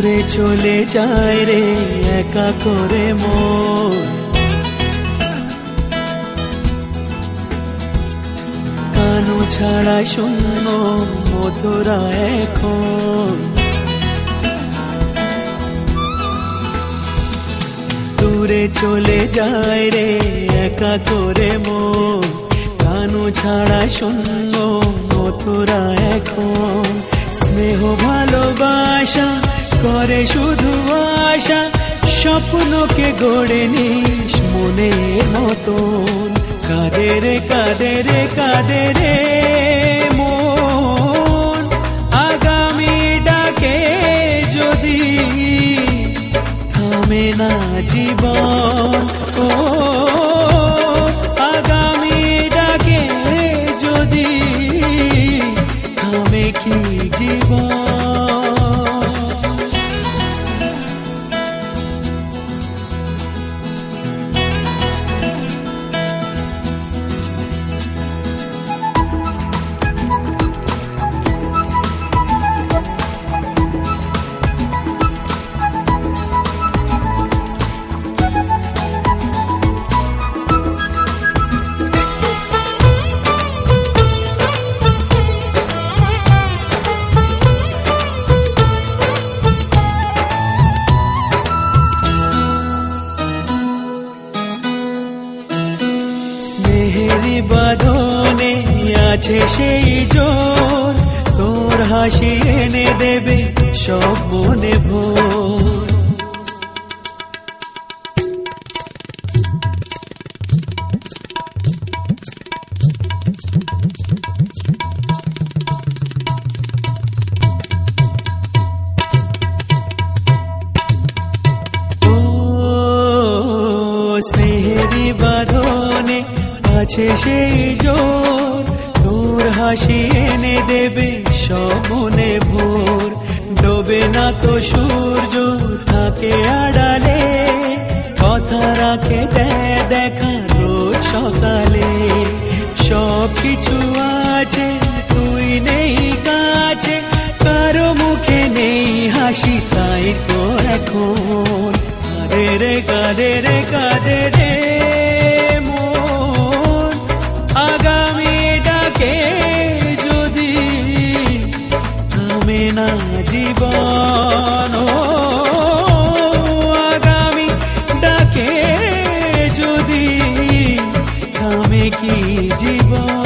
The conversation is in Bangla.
দূরে চলে যায় রে একা করে মন, কানু ছাড়া শূন্য মথুরা এখন। দূরে চলে যায় রে একা করে মন, কানু ছাড়া শূন্য মথুরা এখন। স্নেহ ভালোবাসা করে শুধু আশা, স্বপ্নকে গড়ে নিস মনের মতন। কাঁদে রে কাঁদে রে কাঁদে রে মন, আগামী ডাকে যদি থামে না জীবন। ও আগামী ডাকে যদি থামে কি জীবন। স্নেহেরি বাঁধনে আছে সেই জোর, তোর হাসি এনে দেবে সব মনে ভোর। স্নেহেরি বাঁধনে আছে সেই জোর, তোর হাসি এনে দেবে সব মনে ভোর। ডোবে না তো সূর্য থাকে আড়ালে, কথা রাখে দেখা রোজ সকালে। সব কিছু আছে তুই নেই কাছে, কারো মুখে নেই হাসি তাই তো এখন। কাঁদে রে কাঁদে রে কাঁদে রে মন, আগামী ডাকে যদি থামে না জীবন। ও আগামী ডাকে যদি থামে কি জীবন।